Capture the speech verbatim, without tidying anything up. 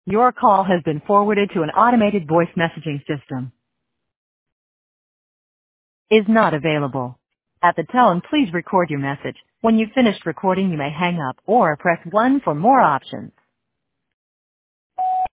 Your call has been forwarded to an automated voice messaging system. Is not available. At the tone, please record your message. When you've finished recording, you may hang up or press one for more options.